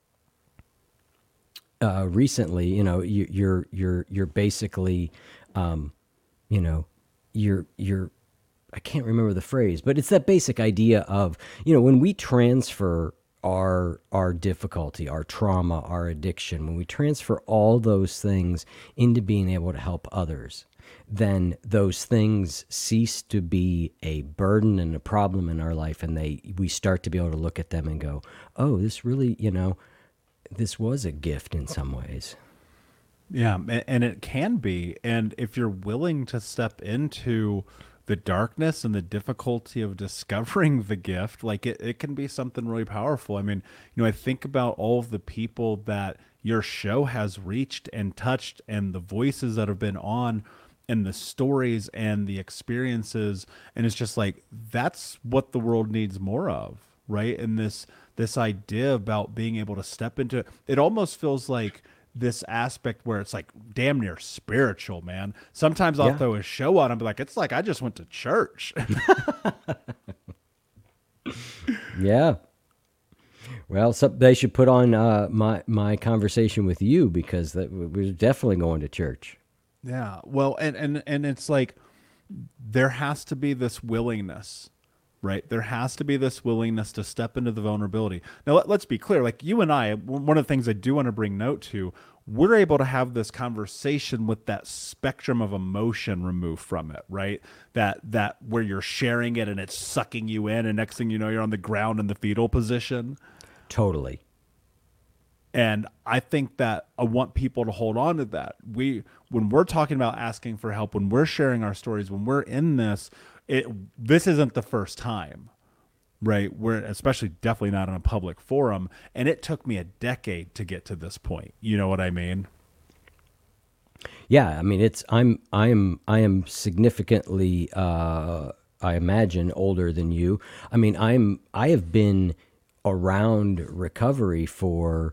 B: uh, recently, you know, you, you're you're you're basically, um, you know, you're you're I can't remember the phrase, but it's that basic idea of, you know, when we transfer our our difficulty, our trauma, our addiction, when we transfer all those things into being able to help others, then those things cease to be a burden and a problem in our life, and they we start to be able to look at them and go, oh, this really, you know, this was a gift in some ways.
A: Yeah, a- and it can be. And if you're willing to step into the darkness and the difficulty of discovering the gift, like it, it can be something really powerful. I mean, you know, I think about all of the people that your show has reached and touched, and the voices that have been on, and the stories and the experiences, and it's just like, that's what the world needs more of, right? And this this idea about being able to step into it, it almost feels like this aspect where it's like damn near spiritual, man. Sometimes I'll
B: Yeah.
A: throw a show on and be like, it's like I just went to church.
B: Yeah. Well, so they should put on uh, my my conversation with you, because that we're definitely going to church.
A: Yeah. Well, and, and, and it's like, there has to be this willingness, right? There has to be this willingness to step into the vulnerability. Now, let, let's be clear. Like you and I, one of the things I do want to bring note to, we're able to have this conversation with that spectrum of emotion removed from it, right? That, that where you're sharing it and it's sucking you in, and next thing you know, you're on the ground in the fetal position.
B: Totally.
A: And I think that I want people to hold on to that. We, when we're talking about asking for help, when we're sharing our stories, when we're in this, it, this isn't the first time, right? We're especially definitely not in a public forum. And it took me a decade to get to this point. You know what I mean?
B: Yeah, I mean, it's I'm I'm I am significantly uh, I imagine older than you. I mean, I'm I have been around recovery for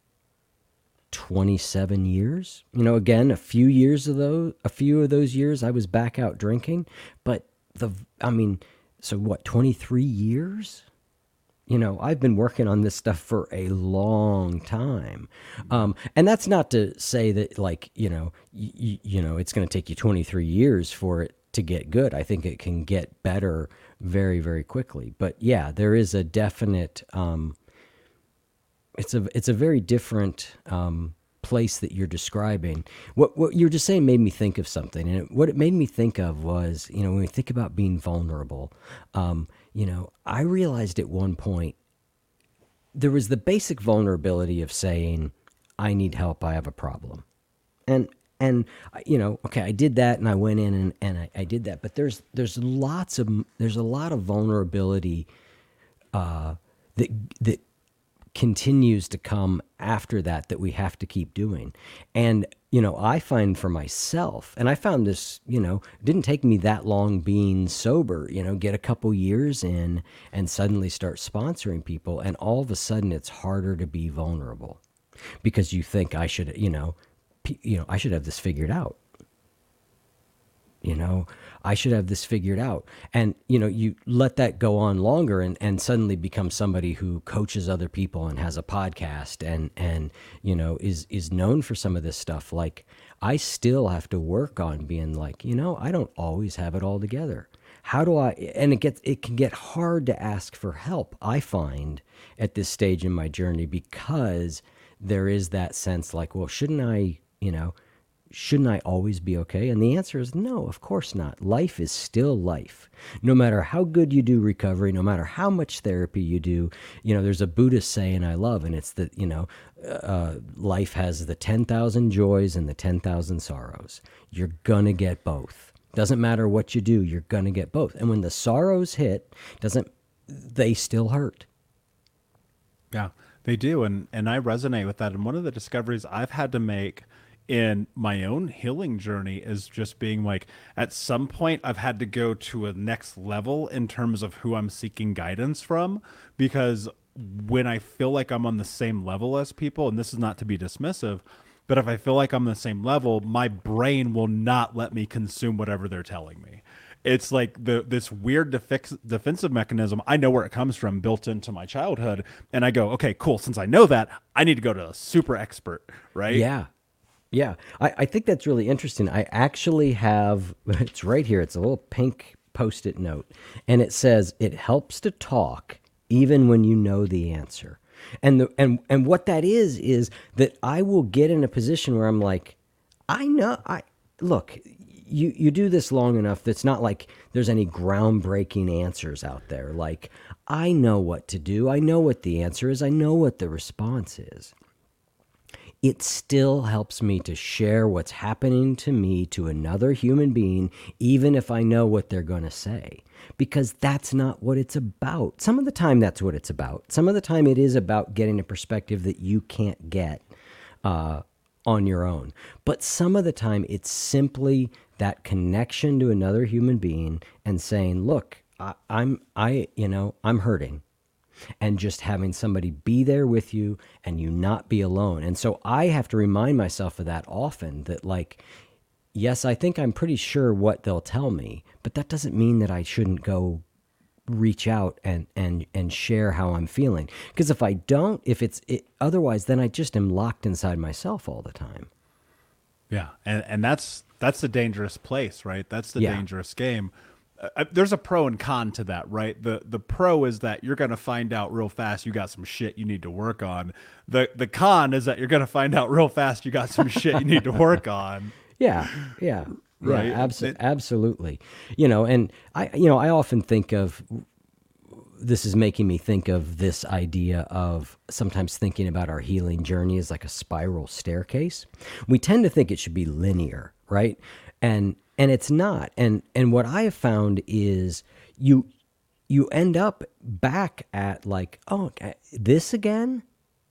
B: twenty-seven years. You know, again, a few years of those, a few of those years I was back out drinking, but the, I mean, so what, twenty-three years? You know, I've been working on this stuff for a long time. Um, and that's not to say that, like, you know, y- you know, it's going to take you twenty-three years for it to get good. I think it can get better very, very quickly. But yeah, there is a definite, um, It's a it's a very different um, place that you're describing. What what you were just saying made me think of something, and it, what it made me think of was, you know, when we think about being vulnerable, um, you know, I realized at one point there was the basic vulnerability of saying, "I need help. I have a problem," and and you know, okay, I did that, and I went in and and I, I did that, but there's there's lots of there's a lot of vulnerability uh, that that. continues to come after that that we have to keep doing. And, you know, I find for myself, and I found this, you know, it didn't take me that long being sober, you know, get a couple years in and suddenly start sponsoring people. And all of a sudden it's harder to be vulnerable because you think I should, you know, p- you know, I should have this figured out. You know, I should have this figured out. And, you know, you let that go on longer and, and suddenly become somebody who coaches other people and has a podcast and, and, you know, is, is known for some of this stuff. Like, I still have to work on being like, you know, I don't always have it all together. How do I, and it gets, it can get hard to ask for help, I find, at this stage in my journey, because there is that sense like, well, shouldn't I, you know, shouldn't I always be okay? And the answer is no, of course not. Life is still life. No matter how good you do recovery, no matter how much therapy you do, you know, there's a Buddhist saying I love, and it's that, you know, uh, life has the ten thousand joys and the ten thousand sorrows. You're going to get both. Doesn't matter what you do, you're going to get both. And when the sorrows hit, doesn't, they still hurt.
A: Yeah, they do. And, and I resonate with that. And one of the discoveries I've had to make in my own healing journey is just being like, at some point, I've had to go to a next level in terms of who I'm seeking guidance from, because when I feel like I'm on the same level as people, and this is not to be dismissive, but if I feel like I'm on the same level, my brain will not let me consume whatever they're telling me. It's like the this weird defix, defensive mechanism. I know where it comes from, built into my childhood, and I go, okay, cool. Since I know that, I need to go to a super expert, right?
B: Yeah. Yeah. I, I think that's really interesting. I actually have, it's right here. It's a little pink Post-it note, and it says, it helps to talk even when you know the answer. And the and and what that is is that I will get in a position where I'm like, I know, I look, you you do this long enough that's not like there's any groundbreaking answers out there. Like, I know what to do. I know what the answer is. I know what the response is. It still helps me to share what's happening to me to another human being, even if I know what they're going to say, because that's not what it's about. Some of the time, that's what it's about. Some of the time, it is about getting a perspective that you can't get uh, on your own. But some of the time, it's simply that connection to another human being and saying, look, I, I'm, I, you know, I'm hurting. And just having somebody be there with you and you not be alone. And so I have to remind myself of that often, that like, yes, I think I'm pretty sure what they'll tell me, but that doesn't mean that I shouldn't go reach out and, and, and share how I'm feeling. Because if I don't, if it's it, otherwise, then I just am locked inside myself all the time.
A: Yeah. And, and that's, that's the dangerous place, right? That's the
B: Yeah.
A: dangerous game. Uh, there's a pro and con to that, right? The the pro is that you're going to find out real fast you got some shit you need to work on. The the con is that you're going to find out real fast you got some shit you need to work on.
B: Yeah, yeah,
A: Right.
B: yeah, abso-
A: It-
B: absolutely. You know, and I, you know, I often think of, this is making me think of this idea of sometimes thinking about our healing journey as like a spiral staircase. We tend to think it should be linear, right? And and it's not. And and what I have found is you you end up back at like, oh, this again?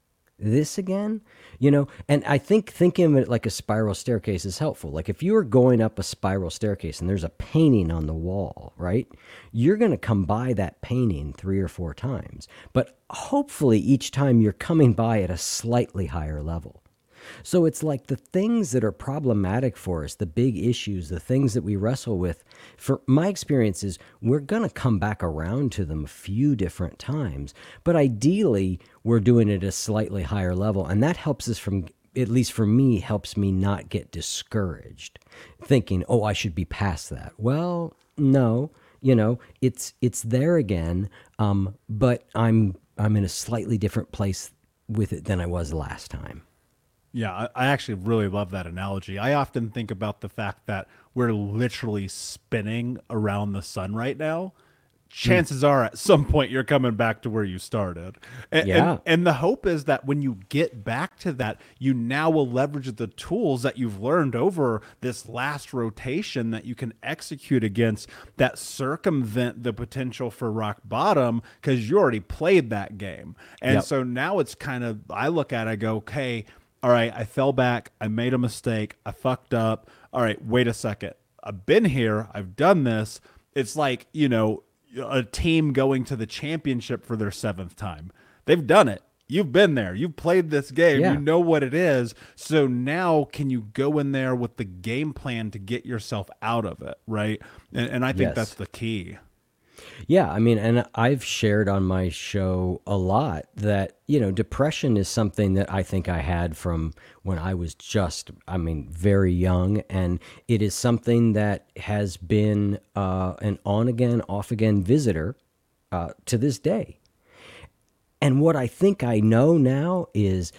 B: This again? You know, and I think thinking of it like a spiral staircase is helpful. Like if you are going up a spiral staircase and there's a painting on the wall, right? You're going to come by that painting three or four times. But hopefully each time you're coming by at a slightly higher level. So it's like the things that are problematic for us, the big issues, the things that we wrestle with, for my experience is we're going to come back around to them a few different times. But ideally, we're doing it at a slightly higher level. And that helps us from, at least for me, helps me not get discouraged, thinking, oh, I should be past that. Well, no, you know, it's it's there again, um, but I'm I'm in a slightly different place with it than I was last time.
A: Yeah, I, I actually really love that analogy. I often think about the fact that we're literally spinning around the sun right now. Chances are at some point you're coming back to where you started. And,
B: Yeah.
A: and, and the hope is that when you get back to that, you now will leverage the tools that you've learned over this last rotation that you can execute against that circumvent the potential for rock bottom because you already played that game. And
B: Yep.
A: so now it's kind of, I look at it, I go, okay, all right, I fell back. I made a mistake. I fucked up. All right, wait a second. I've been here. I've done this. It's like, you know, a team going to the championship for their seventh time. They've done it. You've been there. You've played this game.
B: Yeah.
A: You know what it is. So now can you go in there with the game plan to get yourself out of it, right? And, and I think
B: Yes.
A: that's the key.
B: Yeah, I mean, and I've shared on my show a lot that, you know, depression is something that I think I had from when I was just, I mean, very young. And it is something that has been uh, an on again, off again visitor uh, to this day. And what I think I know now is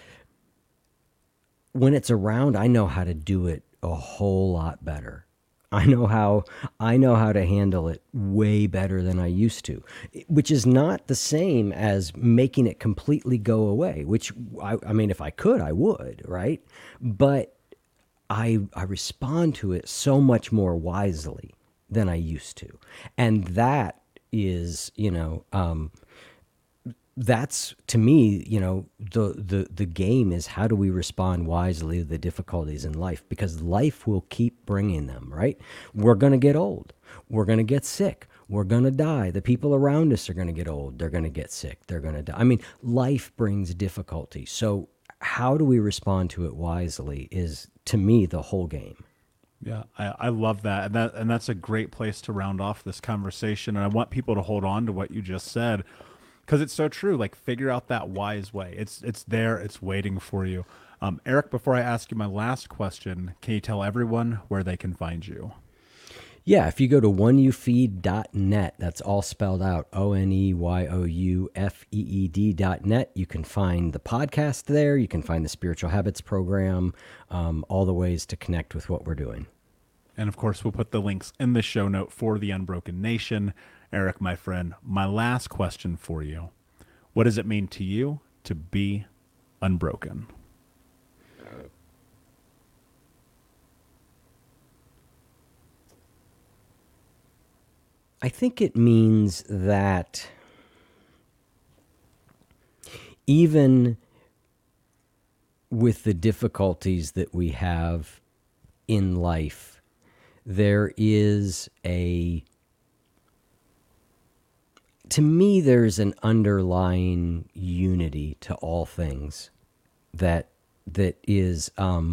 B: when it's around, I know how to do it a whole lot better. I know how I know how to handle it way better than I used to, which is not the same as making it completely go away, which I, I mean, if I could, I would, right? But I I respond to it so much more wisely than I used to. And that is, you know, um, that's, to me, you know, the, the, the game is, how do we respond wisely to the difficulties in life? Because life will keep bringing them, right? We're going to get old. We're going to get sick. We're going to die. The people around us are going to get old. They're going to get sick. They're going to die. I mean, life brings difficulty. So how do we respond to it wisely is, to me, the whole game.
A: Yeah, I, I love that. And that and that's a great place to round off this conversation. And I want people to hold on to what you just said, because it's so true. Like, figure out that wise way. It's it's there. It's waiting for you. Um, Eric, before I ask you my last question, can you tell everyone where they can find you?
B: Yeah, if you go to one you feed dot net, that's all spelled out, O N E Y O U F E E D dot net, you can find the podcast there. You can find the Spiritual Habits program, um, all the ways to connect with what we're doing.
A: And of course, we'll put the links in the show note for the Unbroken Nation. Eric, my friend, my last question for you. What does it mean to you to be unbroken?
B: I think it means that even with the difficulties that we have in life, there is a, to me, there's an underlying unity to all things that, that is, um,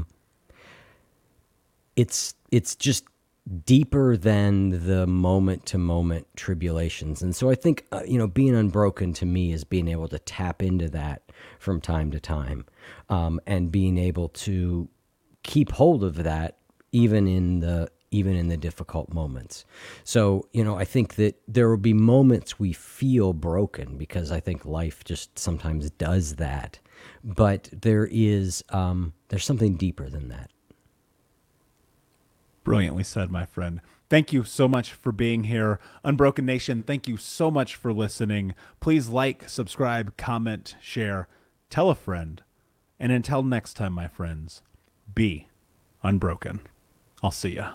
B: it's, it's just deeper than the moment to moment tribulations. And so I think, uh, you know, being unbroken to me is being able to tap into that from time to time, um, and being able to keep hold of that even in the, even in the difficult moments. So, you know, I think that there will be moments we feel broken, because I think life just sometimes does that, but there is, um, there's something deeper than that.
A: Brilliantly said, my friend. Thank you so much for being here. Unbroken Nation, thank you so much for listening. Please like, subscribe, comment, share, tell a friend. And until next time, my friends, be unbroken. I'll see ya.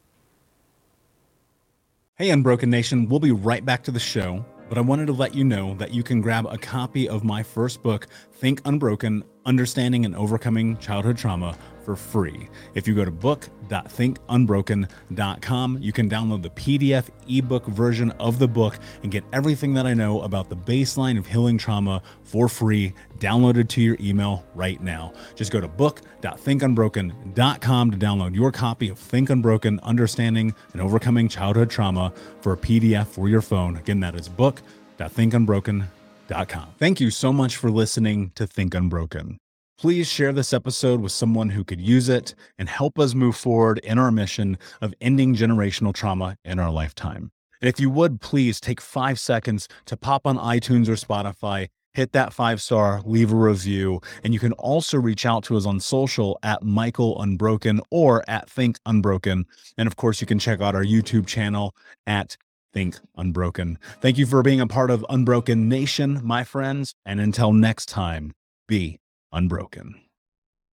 C: Hey, Unbroken Nation, we'll be right back to the show, but I wanted to let you know that you can grab a copy of my first book, Think Unbroken, Understanding and Overcoming Childhood Trauma, for free. If you go to book dot think unbroken dot com, you can download the P D F ebook version of the book and get everything that I know about the baseline of healing trauma for free, downloaded to your email right now. Just go to book dot think unbroken dot com to download your copy of Think Unbroken, Understanding and Overcoming Childhood Trauma for a P D F for your phone. Again, that is book dot think unbroken dot com. Thank you so much for listening to Think Unbroken. Please share this episode with someone who could use it and help us move forward in our mission of ending generational trauma in our lifetime. And if you would, please take five seconds to pop on iTunes or Spotify, hit that five star, leave a review, and you can also reach out to us on social at Michael Unbroken or at Think Unbroken. And of course, you can check out our YouTube channel at Think Unbroken. Thank you for being a part of Unbroken Nation, my friends. And until next time, be unbroken.